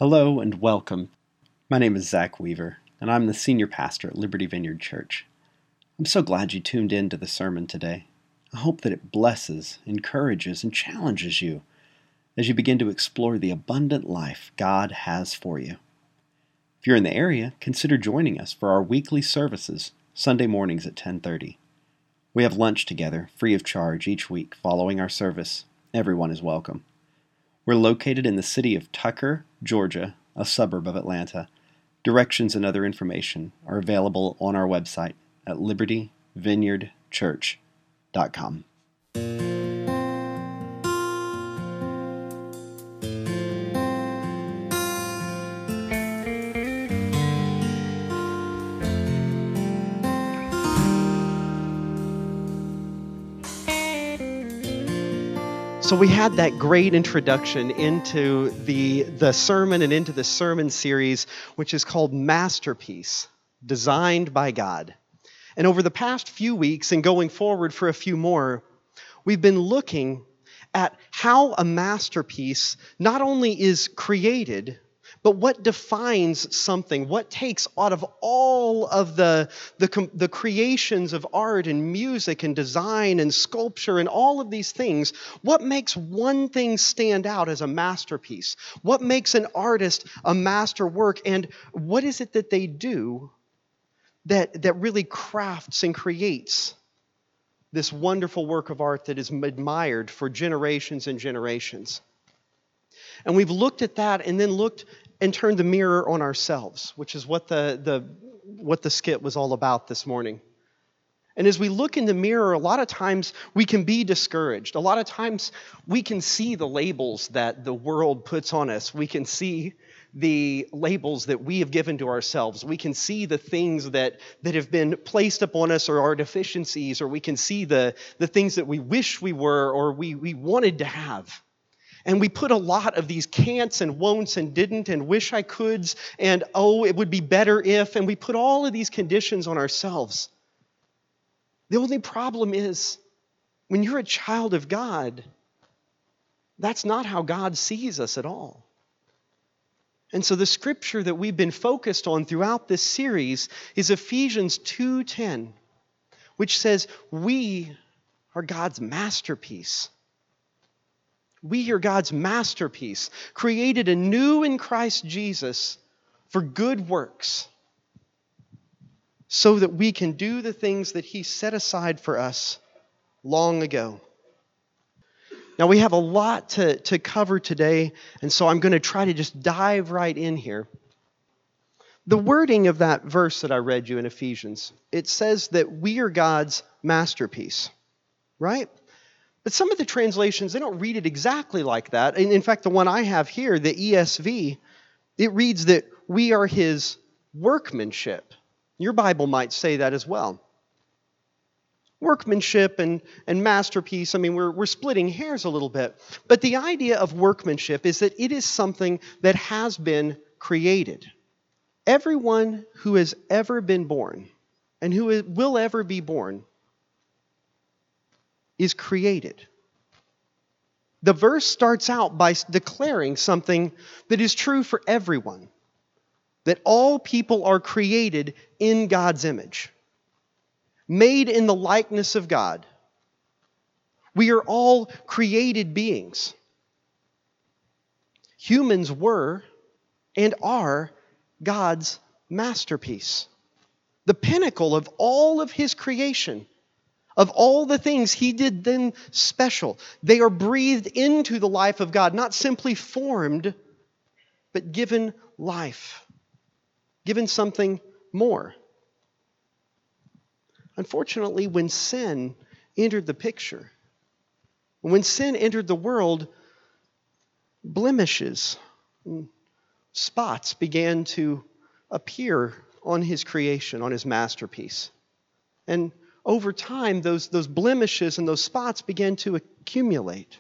Hello and welcome. My name is Zach Weaver, and I'm the senior pastor at Liberty Vineyard Church. I'm so glad you tuned in to the sermon today. I hope that it blesses, encourages, and challenges you as you begin to explore the abundant life God has for you. If you're in the area, consider joining us for our weekly services, Sunday mornings at 10:30. We have lunch together, free of charge, each week following our service. Everyone is welcome. We're located in the city of Tucker, Georgia, a suburb of Atlanta. Directions and other information are available on our website at libertyvineyardchurch.com. So we had that great introduction into the sermon and into the sermon series, which is called Masterpiece, Designed by God. And over the past few weeks and going forward for a few more, we've been looking at how a masterpiece not only is created, but what defines something, what takes out of all of the creations of art and music and design and sculpture and all of these things, what makes one thing stand out as a masterpiece? What makes an artist a masterwork? And what is it that they do that really crafts and creates this wonderful work of art that is admired for generations and generations? And we've looked at that and then looked and turned the mirror on ourselves, which is what the skit was all about this morning. And as we look in the mirror, a lot of times we can be discouraged. A lot of times we can see the labels that the world puts on us. We can see the labels that we have given to ourselves. We can see the things that have been placed upon us, or our deficiencies, or we can see the things that we wish we were or we wanted to have. And we put a lot of these can'ts and won'ts and didn't and wish I could's and oh, it would be better if, and we put all of these conditions on ourselves. The only problem is, when you're a child of God, that's not how God sees us at all. And so the scripture that we've been focused on throughout this series is Ephesians 2:10, which says, we are God's masterpiece. We are God's masterpiece, created anew in Christ Jesus for good works, so that we can do the things that He set aside for us long ago. Now, we have a lot to cover today, and so I'm going to try to just dive right in here. The wording of that verse that I read you in Ephesians, it says that we are God's masterpiece, right? But some of the translations, they don't read it exactly like that. And in fact, the one I have here, the ESV, it reads that we are His workmanship. Your Bible might say that as well. Workmanship and masterpiece, I mean, we're splitting hairs a little bit. But the idea of workmanship is that it is something that has been created. Everyone who has ever been born and who will ever be born is created. The verse starts out by declaring something that is true for everyone, that all people are created in God's image, made in the likeness of God. We are all created beings. Humans were and are God's masterpiece, the pinnacle of all of His creation. Of all the things He did them special. They are breathed into the life of God, not simply formed, but given life. Given something more. Unfortunately, when sin entered the picture, when sin entered the world, blemishes, spots began to appear on His creation, on His masterpiece. And over time, those blemishes and those spots began to accumulate.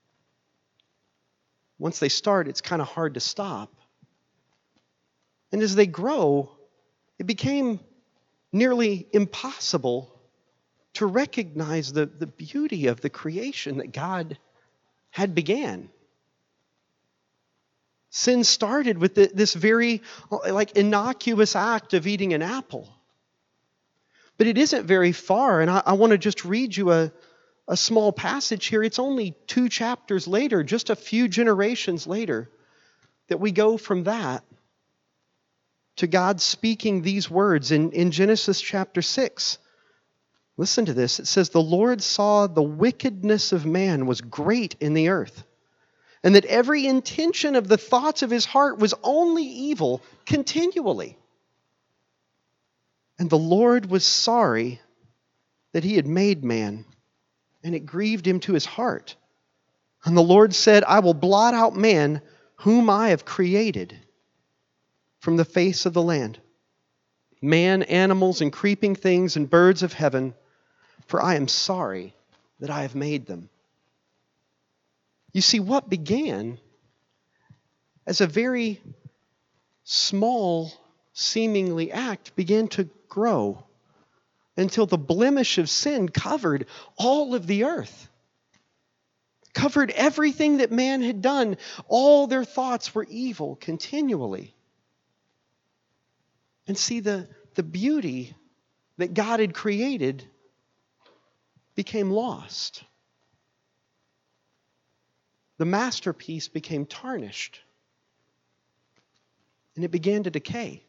Once they start, it's kind of hard to stop. And as they grow, it became nearly impossible to recognize the beauty of the creation that God had began. Sin started with this very innocuous act of eating an apple. But it isn't very far, and I want to just read you a small passage here. It's only 2 chapters later, just a few generations later, that we go from that to God speaking these words in Genesis chapter 6. Listen to this. It says, "The Lord saw the wickedness of man was great in the earth, and that every intention of the thoughts of his heart was only evil continually. And the Lord was sorry that he had made man, and it grieved him to his heart. And the Lord said, I will blot out man whom I have created from the face of the land, man, animals, and creeping things, and birds of heaven, for I am sorry that I have made them." You see, what began as a very small, seemingly act began to grow until the blemish of sin covered all of the earth, covered everything that man had done. All their thoughts were evil continually. And see, the beauty that God had created became lost. The masterpiece became tarnished, and it began to decay.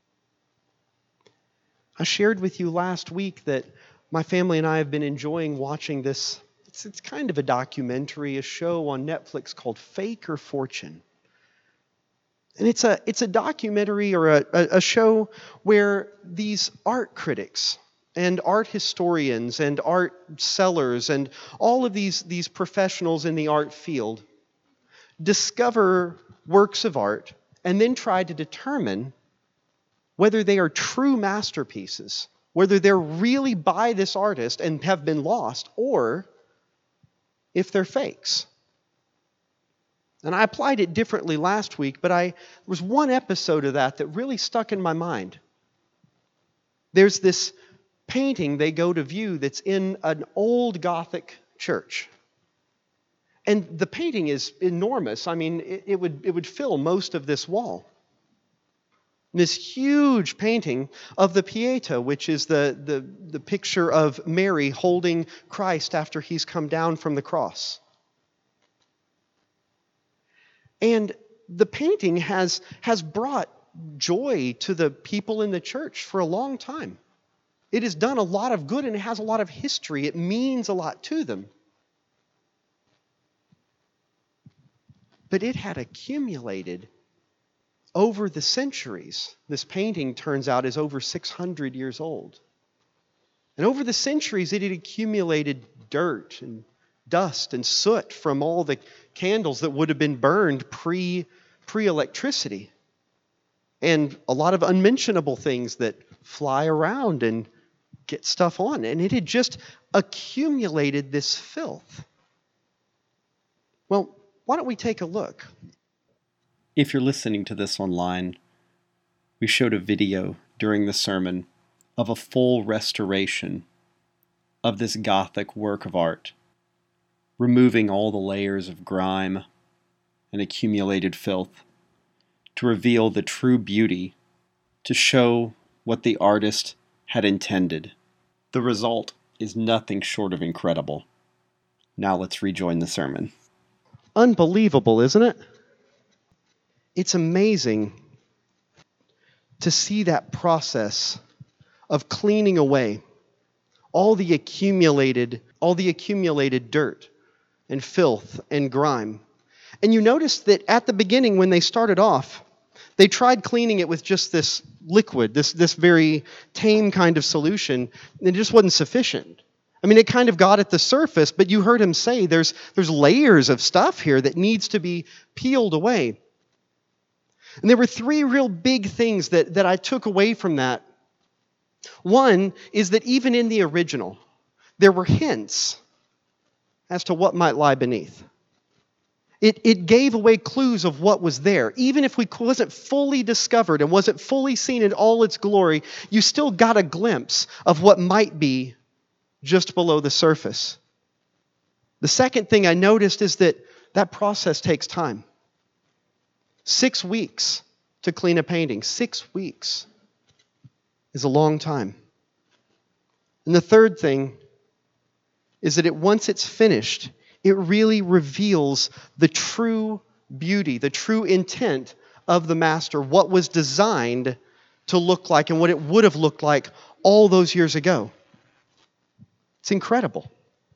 I shared with you last week that my family and I have been enjoying watching this. It's kind of a documentary, a show on Netflix called Fake or Fortune. And it's a documentary or a show where these art critics and art historians and art sellers and all of these professionals in the art field discover works of art and then try to determine whether they are true masterpieces, whether they're really by this artist and have been lost, or if they're fakes. And I applied it differently last week, but there was one episode of that really stuck in my mind. There's this painting they go to view that's in an old Gothic church. And the painting is enormous. I mean, it would fill most of this wall. This huge painting of the Pietà, which is the picture of Mary holding Christ after he's come down from the cross. And the painting has brought joy to the people in the church for a long time. It has done a lot of good and it has a lot of history. It means a lot to them. But it had accumulated over the centuries. This painting, turns out, is over 600 years old. And over the centuries, it had accumulated dirt and dust and soot from all the candles that would have been burned pre-electricity. And a lot of unmentionable things that fly around and get stuff on. And it had just accumulated this filth. Well, why don't we take a look? If you're listening to this online, we showed a video during the sermon of a full restoration of this Gothic work of art, removing all the layers of grime and accumulated filth to reveal the true beauty, to show what the artist had intended. The result is nothing short of incredible. Now let's rejoin the sermon. Unbelievable, isn't it? It's amazing to see that process of cleaning away all the accumulated dirt and filth and grime. And you notice that at the beginning, when they started off, they tried cleaning it with just this liquid, this very tame kind of solution, and it just wasn't sufficient. I mean, it kind of got at the surface, but you heard him say there's layers of stuff here that needs to be peeled away. And there were 3 real big things that I took away from that. One is that even in the original, there were hints as to what might lie beneath. It gave away clues of what was there. Even if it wasn't fully discovered and wasn't fully seen in all its glory, you still got a glimpse of what might be just below the surface. The second thing I noticed is that process takes time. 6 weeks to clean a painting. 6 weeks is a long time. And the third thing is that once it's finished, it really reveals the true beauty, the true intent of the master, what was designed to look like and what it would have looked like all those years ago. It's incredible.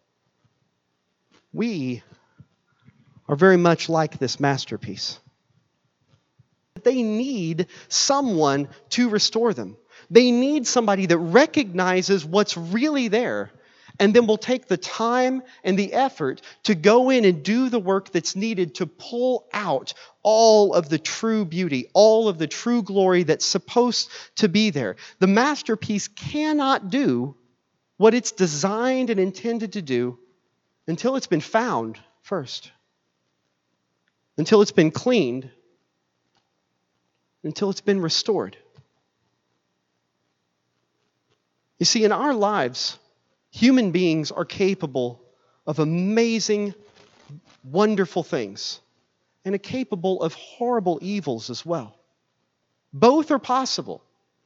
We are very much like this masterpiece. They need someone to restore them. They need somebody that recognizes what's really there and then will take the time and the effort to go in and do the work that's needed to pull out all of the true beauty, all of the true glory that's supposed to be there. The masterpiece cannot do what it's designed and intended to do until it's been found first, until it's been cleaned, until it's been restored. You see, in our lives, human beings are capable of amazing, wonderful things and are capable of horrible evils as well. Both are possible.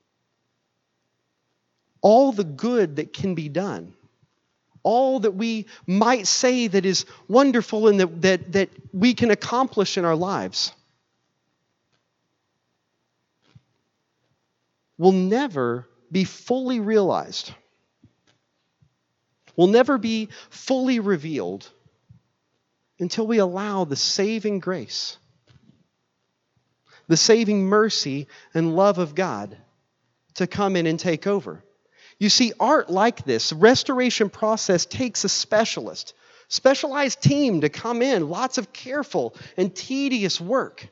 All the good that can be done, all that we might say that is wonderful and that we can accomplish in our lives, will never be fully realized, will never be fully revealed until we allow the saving grace, the saving mercy and love of God to come in and take over. You see, art like this, the restoration process takes a specialized team to come in, lots of careful and tedious work.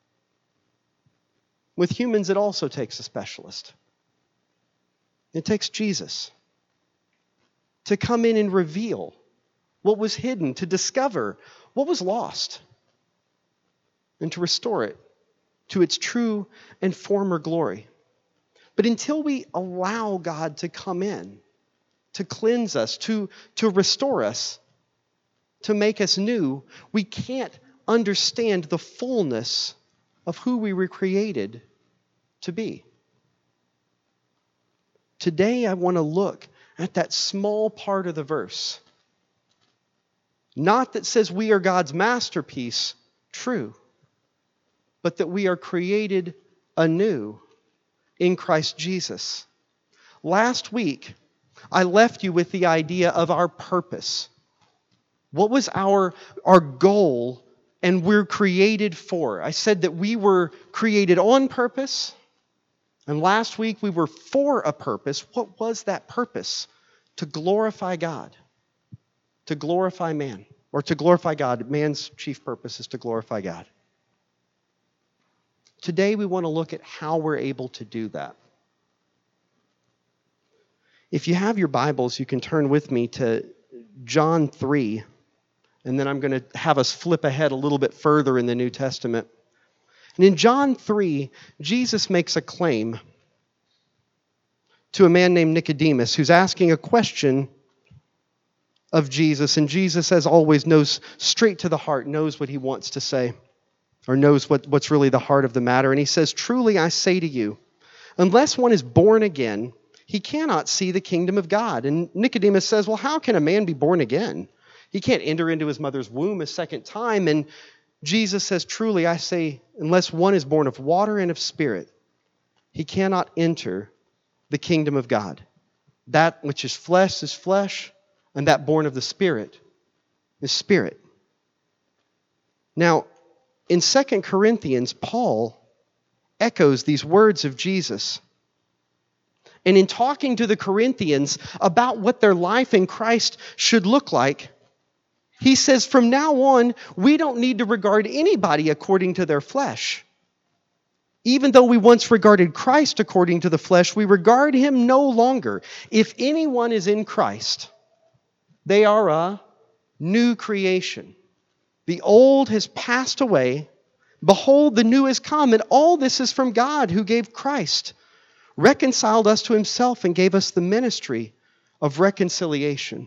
With humans, it also takes a specialist. It takes Jesus to come in and reveal what was hidden, to discover what was lost, and to restore it to its true and former glory. But until we allow God to come in, to cleanse us, to restore us, to make us new, we can't understand the fullness of who we were created to be. Today, I want to look at that small part of the verse. Not that says we are God's masterpiece, true, but that we are created anew in Christ Jesus. Last week, I left you with the idea of our purpose. What was our goal and we're created for? I said that we were created on purpose. And last week we were for a purpose. What was that purpose? To glorify God, to glorify man, or to glorify God. Man's chief purpose is to glorify God. Today we want to look at how we're able to do that. If you have your Bibles, you can turn with me to John 3, and then I'm going to have us flip ahead a little bit further in the New Testament. And in John 3, Jesus makes a claim to a man named Nicodemus who's asking a question of Jesus. And Jesus, as always, knows straight to the heart, knows what he wants to say, or knows what's really the heart of the matter. And he says, "Truly I say to you, unless one is born again, he cannot see the kingdom of God." And Nicodemus says, "Well, how can a man be born again? He can't enter into his mother's womb a second time." And Jesus says, "Truly I say, unless one is born of water and of spirit, he cannot enter the kingdom of God. That which is flesh, and that born of the Spirit is spirit." Now, in 2 Corinthians, Paul echoes these words of Jesus. And in talking to the Corinthians about what their life in Christ should look like, he says, from now on, we don't need to regard anybody according to their flesh. Even though we once regarded Christ according to the flesh, we regard him no longer. If anyone is in Christ, they are a new creation. The old has passed away. Behold, the new has come. And all this is from God, who gave Christ, reconciled us to himself, and gave us the ministry of reconciliation.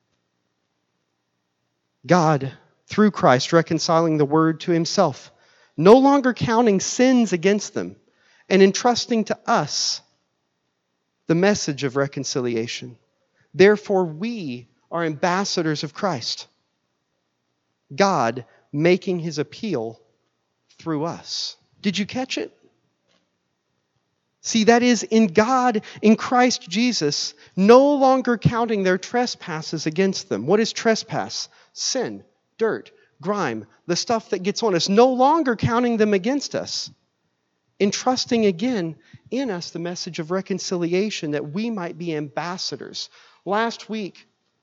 God, through Christ, reconciling the world to himself, no longer counting sins against them, and entrusting to us the message of reconciliation. Therefore, we are ambassadors of Christ, God making his appeal through us. Did you catch it? See, that is in God, in Christ Jesus, no longer counting their trespasses against them. What is trespass? Sin, dirt, grime, the stuff that gets on us. No longer counting them against us. Entrusting again in us the message of reconciliation that we might be ambassadors. Last week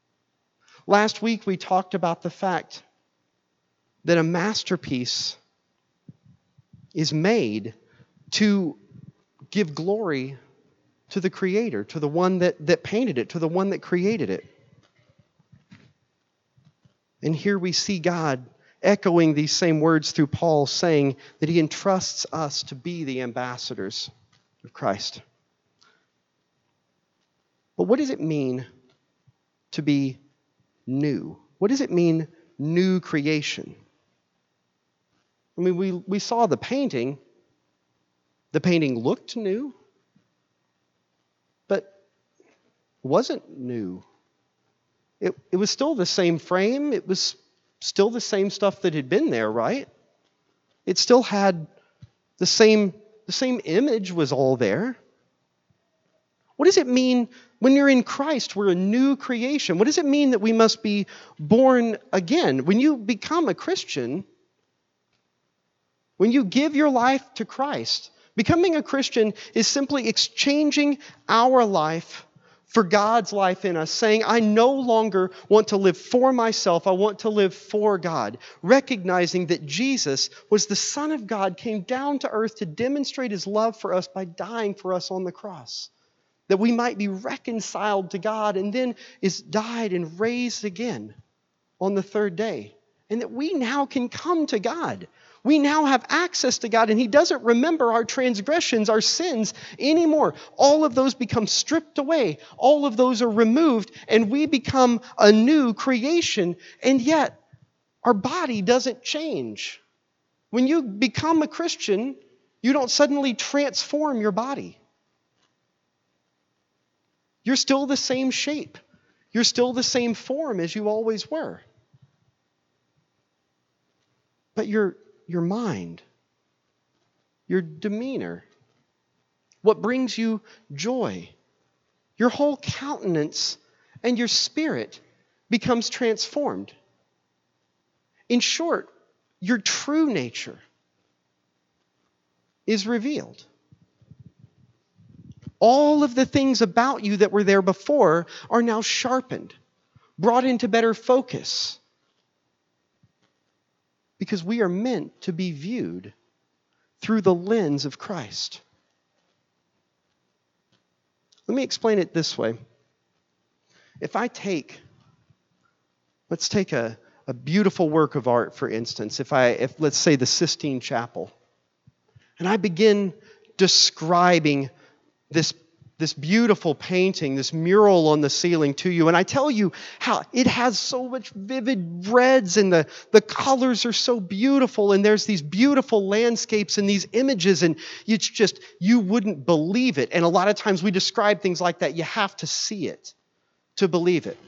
we talked about the fact that a masterpiece is made to give glory to the Creator, to the one that painted it, to the one that created it. And here we see God echoing these same words through Paul, saying that he entrusts us to be the ambassadors of Christ. But what does it mean to be new? What does it mean, new creation? I mean, we saw the painting. The painting looked new, but wasn't new. It was still the same frame. It was still the same stuff that had been there, right? It still had the same image was all there. What does it mean when you're in Christ, we're a new creation? What does it mean that we must be born again? When you become a Christian, when you give your life to Christ, becoming a Christian is simply exchanging our life for God's life in us, saying, I no longer want to live for myself, I want to live for God. Recognizing that Jesus was the Son of God, came down to earth to demonstrate his love for us by dying for us on the cross. That we might be reconciled to God, and then is died and raised again on the third day. And that we now can come to God. We now have access to God, and he doesn't remember our transgressions, our sins anymore. All of those become stripped away. All of those are removed, and we become a new creation. And yet, our body doesn't change. When you become a Christian, you don't suddenly transform your body. You're still the same shape. You're still the same form as you always were. But your mind, your demeanor, what brings you joy, your whole countenance and your spirit becomes transformed. In short, your true nature is revealed. All of the things about you that were there before are now sharpened, brought into better focus. Because we are meant to be viewed through the lens of Christ. Let me explain it this way. If let's take a beautiful work of art, for instance, if let's say the Sistine Chapel, and I begin describing this beautiful painting, this mural on the ceiling to you, and I tell you how it has so much vivid reds, and the colors are so beautiful, and there's these beautiful landscapes and these images, and it's just, you wouldn't believe it. And a lot of times we describe things like that. You have to see it to believe it.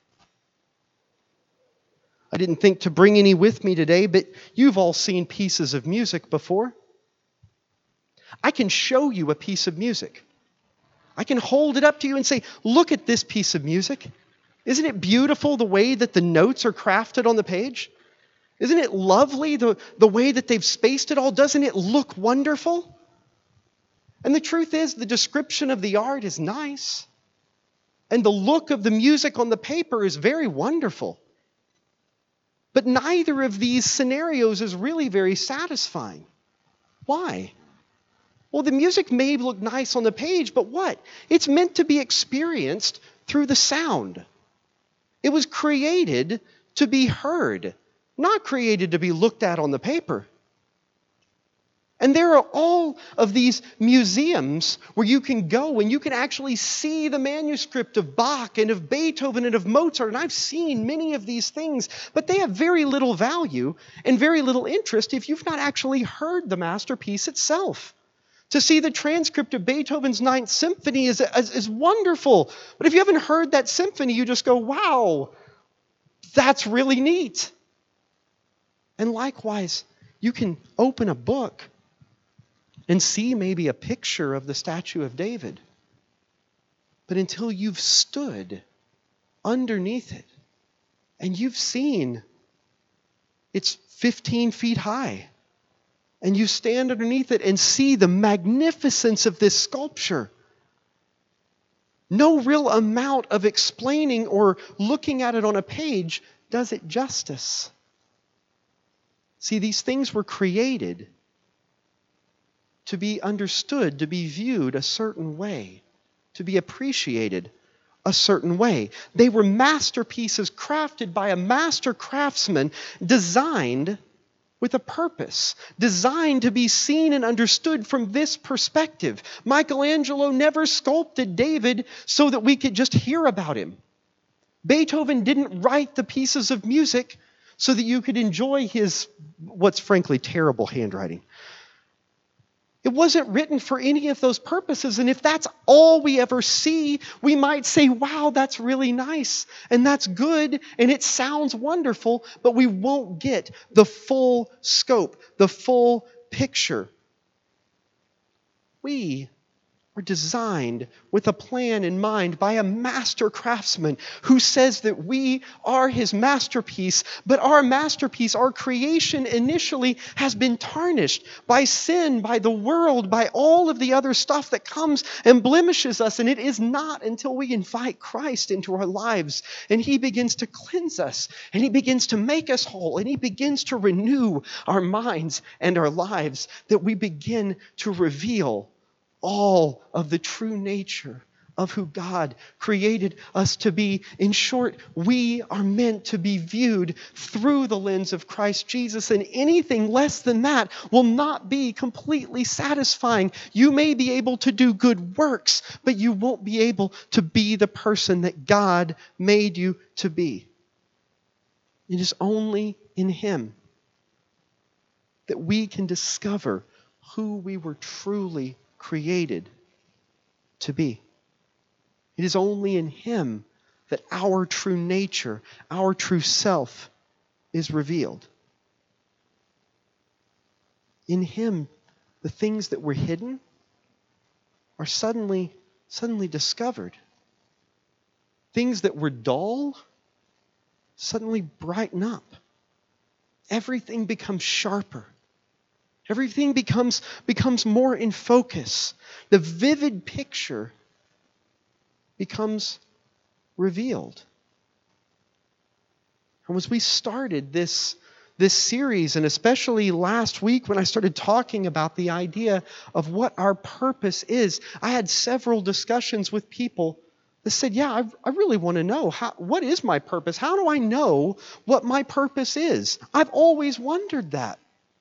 I didn't think to bring any with me today, but you've all seen pieces of music before. I can show you a piece of music. I can hold it up to you and say, look at this piece of music. Isn't it beautiful the way that the notes are crafted on the page? Isn't it lovely the way that they've spaced it all? Doesn't it look wonderful? And the truth is, the description of the art is nice. And the look of the music on the paper is very wonderful. But neither of these scenarios is really very satisfying. Why? Well, the music may look nice on the page, but what? It's meant to be experienced through the sound. It was created to be heard, not created to be looked at on the paper. And there are all of these museums where you can go and you can actually see the manuscript of Bach and of Beethoven and of Mozart. And I've seen many of these things, but they have very little value and very little interest if you've not actually heard the masterpiece itself. To see the transcript of Beethoven's Ninth Symphony is wonderful. But if you haven't heard that symphony, you just go, wow, that's really neat. And likewise, you can open a book and see maybe a picture of the statue of David. But until you've stood underneath it and you've seen it's 15 feet high and you stand underneath it and see the magnificence of this sculpture, no real amount of explaining or looking at it on a page does it justice. See, these things were created to be understood, to be viewed a certain way, to be appreciated a certain way. They were masterpieces crafted by a master craftsman, designed with a purpose, designed to be seen and understood from this perspective. Michelangelo never sculpted David so that we could just hear about him. Beethoven didn't write the pieces of music so that you could enjoy his, what's frankly terrible handwriting. It wasn't written for any of those purposes. And if that's all we ever see, we might say, wow, that's really nice and that's good and it sounds wonderful, but we won't get the full scope, the full picture. We are designed with a plan in mind by a master craftsman who says that we are his masterpiece, but our masterpiece, our creation initially has been tarnished by sin, by the world, by all of the other stuff that comes and blemishes us. And it is not until we invite Christ into our lives and he begins to cleanse us and he begins to make us whole and he begins to renew our minds and our lives that we begin to reveal all of the true nature of who God created us to be. In short, we are meant to be viewed through the lens of Christ Jesus, and anything less than that will not be completely satisfying. You may be able to do good works, but you won't be able to be the person that God made you to be. It is only in Him that we can discover who we were truly created to be. It is only in Him that our true nature, our true self is revealed. In Him, the things that were hidden are suddenly discovered. Things that were dull suddenly brighten up. Everything becomes sharper. Everything becomes more in focus. The vivid picture becomes revealed. And as we started this series, and especially last week when I started talking about the idea of what our purpose is, I had several discussions with people that said, yeah, I really want to know, what is my purpose? How do I know what my purpose is? I've always wondered that.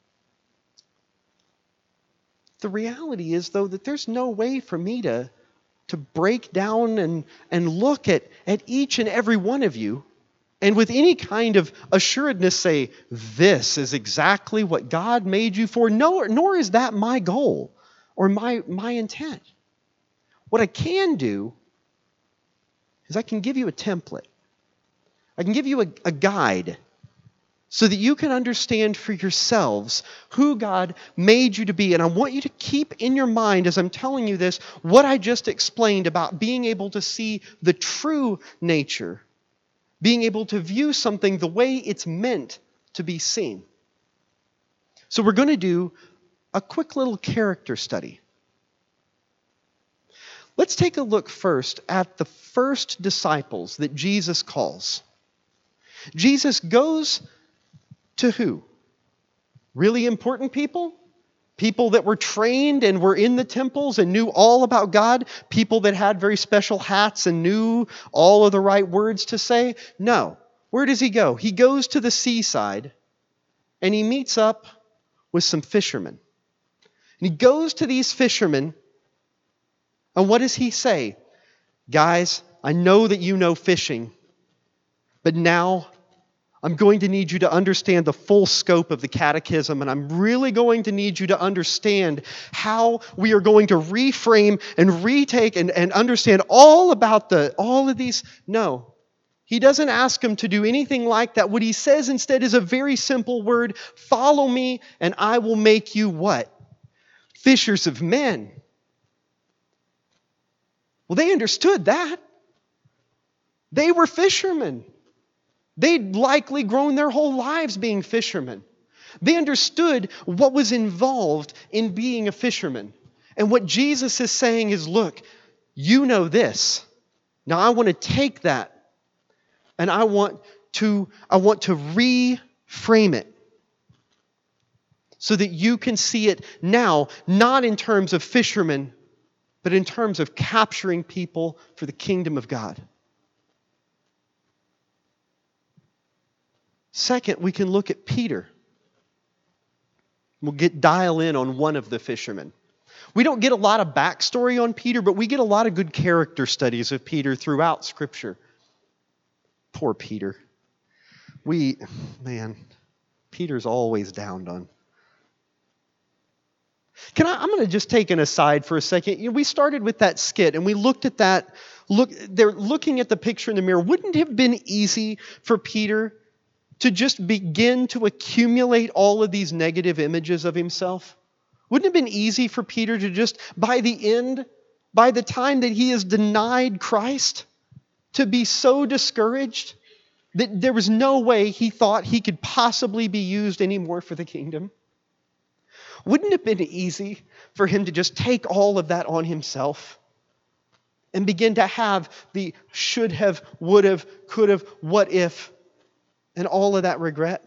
The reality is, though, that there's no way for me to break down and look at each and every one of you and with any kind of assuredness say, this is exactly what God made you for. No, nor is that my goal or my intent. What I can do is I can give you a template. I can give you a guide so that you can understand for yourselves who God made you to be. And I want you to keep in your mind, as I'm telling you this, what I just explained about being able to see the true nature, being able to view something the way it's meant to be seen. So we're going to do a quick little character study. Let's take a look first at the first disciples that Jesus calls. Jesus goes to who? Really important people? People that were trained and were in the temples and knew all about God? People that had very special hats and knew all of the right words to say? No. Where does he go? He goes to the seaside and he meets up with some fishermen. And he goes to these fishermen, and what does he say? Guys, I know that you know fishing, but now I'm going to need you to understand the full scope of the catechism, and I'm really going to need you to understand how we are going to reframe and retake and understand all of these. No, he doesn't ask them to do anything like that. What he says instead is a very simple word: follow me, and I will make you what? Fishers of men. Well, they understood that. They were fishermen. They'd likely grown their whole lives being fishermen. They understood what was involved in being a fisherman. And what Jesus is saying is, look, you know this. Now I want to take that and I want to reframe it so that you can see it now, not in terms of fishermen, but in terms of capturing people for the kingdom of God. Second, we can look at Peter. We'll dial in on one of the fishermen. We don't get a lot of backstory on Peter, but we get a lot of good character studies of Peter throughout Scripture. Poor Peter. Peter's always downed on. I'm going to just take an aside for a second. We started with that skit, and we looked at that. They're looking at the picture in the mirror. Wouldn't it have been easy for Peter to just begin to accumulate all of these negative images of himself? Wouldn't it have been easy for Peter to just, by the time that he has denied Christ, to be so discouraged that there was no way he thought he could possibly be used anymore for the kingdom? Wouldn't it have been easy for him to just take all of that on himself and begin to have the should have, would have, could have, what if, and all of that regret?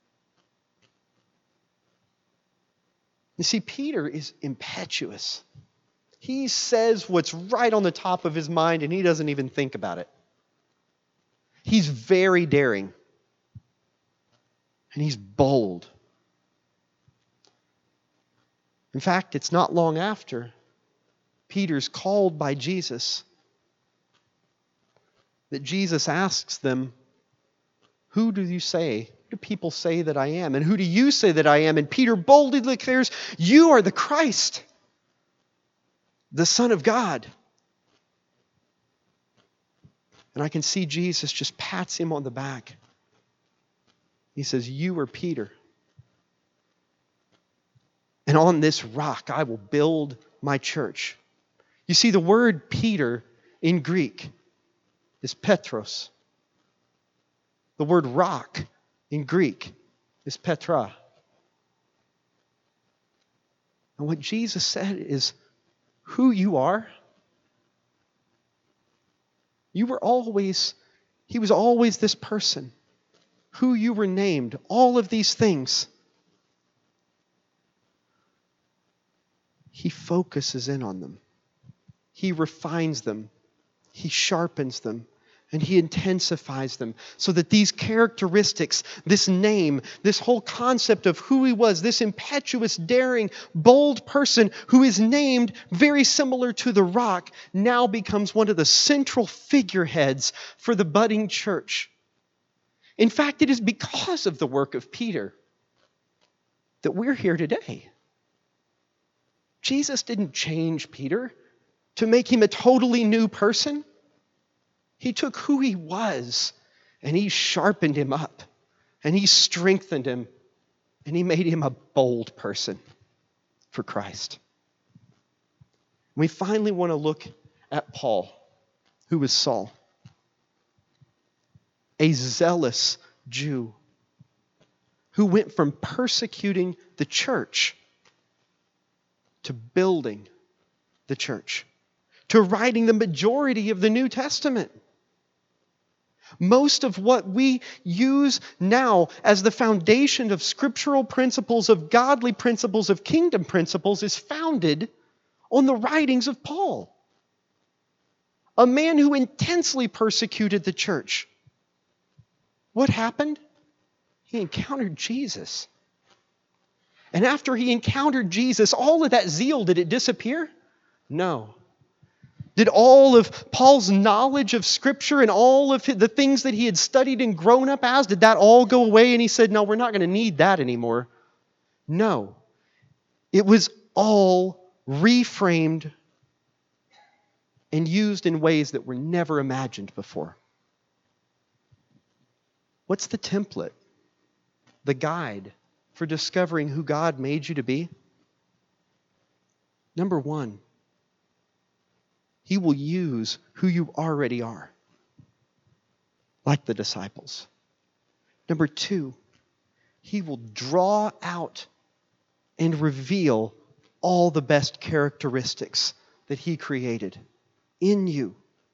You see, Peter is impetuous. He says what's right on the top of his mind, and he doesn't even think about it. He's very daring. And he's bold. In fact, it's not long after Peter's called by Jesus that Jesus asks them, who do people say that I am? And who do you say that I am? And Peter boldly declares, you are the Christ, the Son of God. And I can see Jesus just pats him on the back. He says, you are Peter. And on this rock I will build my church. You see, the word Peter in Greek is Petros. The word rock in Greek is Petra. And what Jesus said is, who you are, he was always this person. Who you were named, all of these things. He focuses in on them. He refines them. He sharpens them. And he intensifies them so that these characteristics, this name, this whole concept of who he was, this impetuous, daring, bold person who is named very similar to the rock, now becomes one of the central figureheads for the budding church. In fact, it is because of the work of Peter that we're here today. Jesus didn't change Peter to make him a totally new person. He took who he was and he sharpened him up and he strengthened him and he made him a bold person for Christ. We finally want to look at Paul, who was Saul, a zealous Jew who went from persecuting the church to building the church, to writing the majority of the New Testament. Most of what we use now as the foundation of scriptural principles, of godly principles, of kingdom principles is founded on the writings of Paul, a man who intensely persecuted the church. What happened? He encountered Jesus. And after he encountered Jesus, all of that zeal, did it disappear? No. Did all of Paul's knowledge of Scripture and all of the things that he had studied and grown up as, did that all go away and he said, no, we're not going to need that anymore? No. It was all reframed and used in ways that were never imagined before. What's the template, the guide for discovering who God made you to be? Number one, He will use who you already are, like the disciples. Number two, He will draw out and reveal all the best characteristics that He created in you.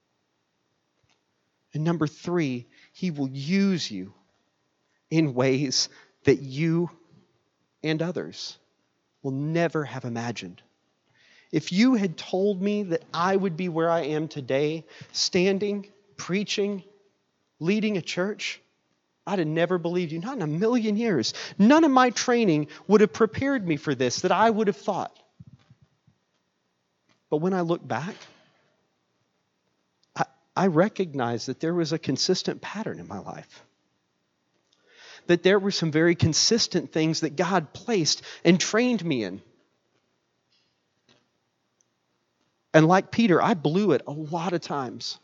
And number three, He will use you in ways that you and others will never have imagined. If you had told me that I would be where I am today, standing, preaching, leading a church, I'd have never believed you, not in a million years. None of my training would have prepared me for this, that I would have thought. But when I look back, I recognize that there was a consistent pattern in my life. That there were some very consistent things that God placed and trained me in. And like Peter, I blew it a lot of times.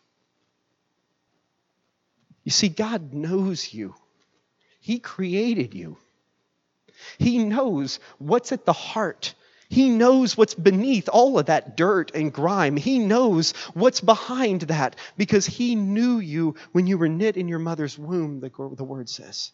You see, God knows you. He created you. He knows what's at the heart. He knows what's beneath all of that dirt and grime. He knows what's behind that because He knew you when you were knit in your mother's womb, the Word says.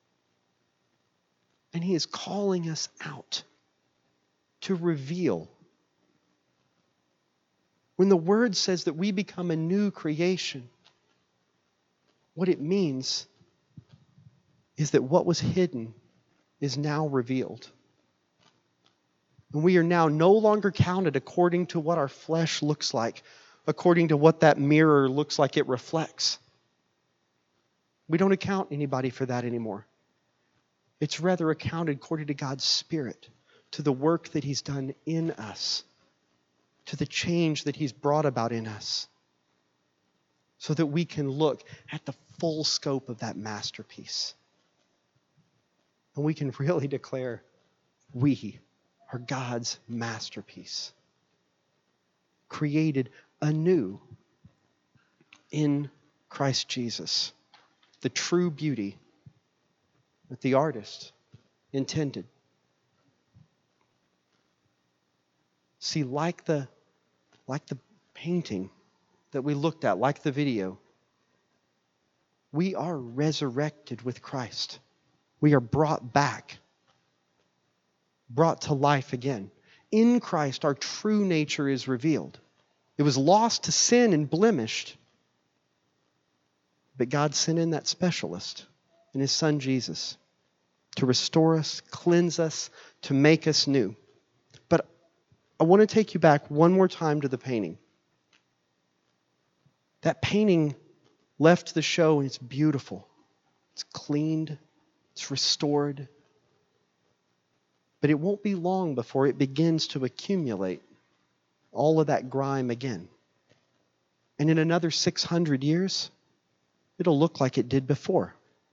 And He is calling us out to reveal. When the Word says that we become a new creation, what it means is that what was hidden is now revealed. And we are now no longer counted according to what our flesh looks like, according to what that mirror looks like it reflects. We don't account anybody for that anymore. It's rather accounted according to God's Spirit, to the work that He's done in us, to the change that He's brought about in us, so that we can look at the full scope of that masterpiece. And we can really declare, we are God's masterpiece, created anew in Christ Jesus, the true beauty that the artist intended. See, like the painting that we looked at, like the video, we are resurrected with Christ. We are brought back, brought to life again. In Christ, our true nature is revealed. It was lost to sin and blemished, but God sent in that specialist in His Son Jesus to restore us, cleanse us, to make us new. But I want to take you back one more time to the painting. That painting left the show and it's beautiful. It's cleaned. It's restored. But it won't be long before it begins to accumulate all of that grime again. And in another 600 years, it'll look like it did before.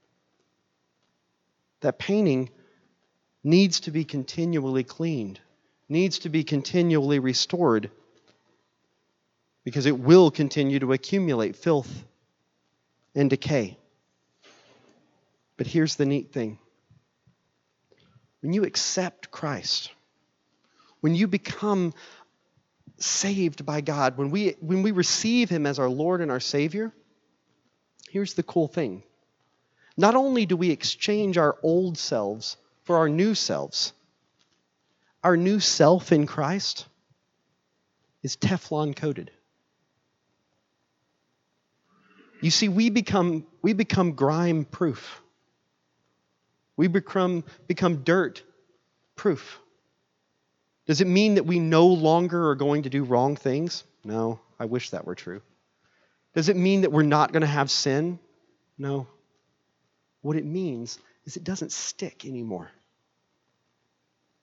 That painting needs to be continually cleaned, needs to be continually restored, because it will continue to accumulate filth and decay. But here's the neat thing. When you accept Christ, when you become saved by God, when we receive Him as our Lord and our Savior, here's the cool thing. Not only do we exchange our old selves for our new selves, our new self in Christ is Teflon coated. You see, we become grime proof. We become dirt proof. Does it mean that we no longer are going to do wrong things? No, I wish that were true. Does it mean that we're not going to have sin? No. What it means is it doesn't stick anymore.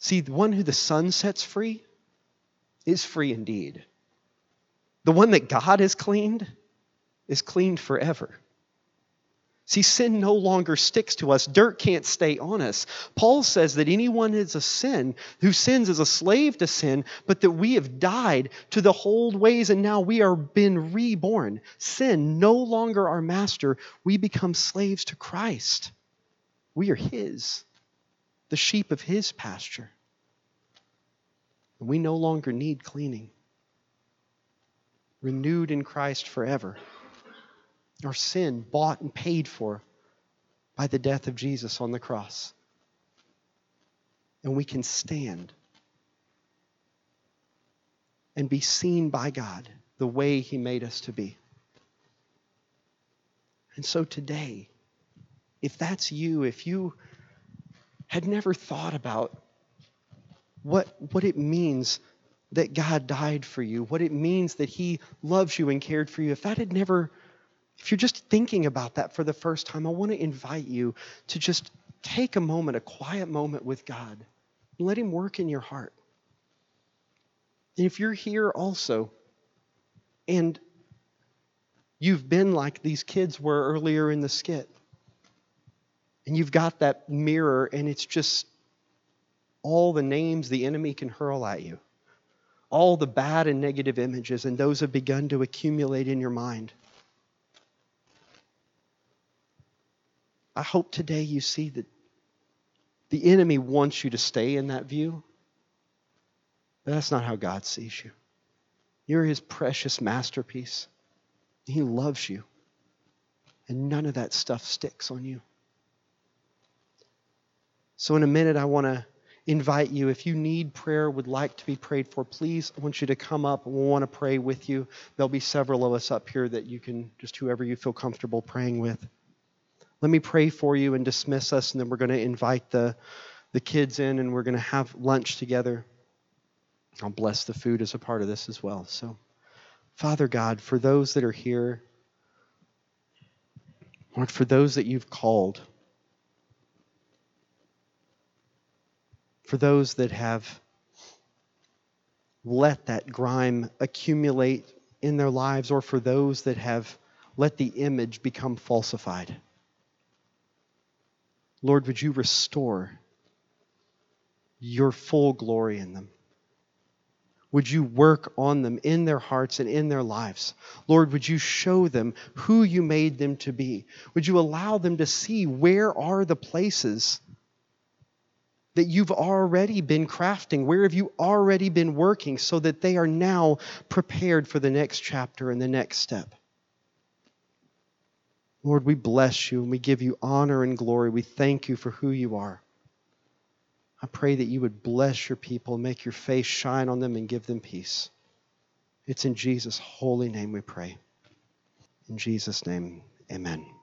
See, the one who the Son sets free is free indeed. The one that God has cleaned is cleaned forever. See, sin no longer sticks to us. Dirt can't stay on us. Paul says that anyone is a sin, who sins is a slave to sin, but that we have died to the old ways and now we are been reborn. Sin no longer our master. We become slaves to Christ. We are his, the sheep of his pasture. And we no longer need cleaning. Renewed in Christ forever. Our sin bought and paid for by the death of Jesus on the cross. And we can stand and be seen by God the way he made us to be. And so today, if that's you, if you had never thought about what it means that God died for you, what it means that he loves you and cared for you, if you're just thinking about that for the first time, I want to invite you to just take a moment, a quiet moment with God, and let him work in your heart. And if you're here also, and you've been like these kids were earlier in the skit, and you've got that mirror, and it's just all the names the enemy can hurl at you, all the bad and negative images, and those have begun to accumulate in your mind. I hope today you see that the enemy wants you to stay in that view, but that's not how God sees you. You're his precious masterpiece. He loves you, and none of that stuff sticks on you. So in a minute, I want to invite you, if you need prayer, would like to be prayed for, please, I want you to come up and we'll want to pray with you. There'll be several of us up here that you can, just whoever you feel comfortable praying with. Let me pray for you and dismiss us, and then we're going to invite the kids in, and we're going to have lunch together. I'll bless the food as a part of this as well. So, Father God, for those that are here, Lord, for those that you've called, for those that have let that grime accumulate in their lives, or for those that have let the image become falsified. Lord, would you restore your full glory in them? Would you work on them in their hearts and in their lives? Lord, would you show them who you made them to be? Would you allow them to see where are the places that you've already been crafting? Where have you already been working so that they are now prepared for the next chapter and the next step? Lord, we bless you and we give you honor and glory. We thank you for who you are. I pray that you would bless your people, make your face shine on them and give them peace. It's in Jesus' holy name we pray. In Jesus' name, amen.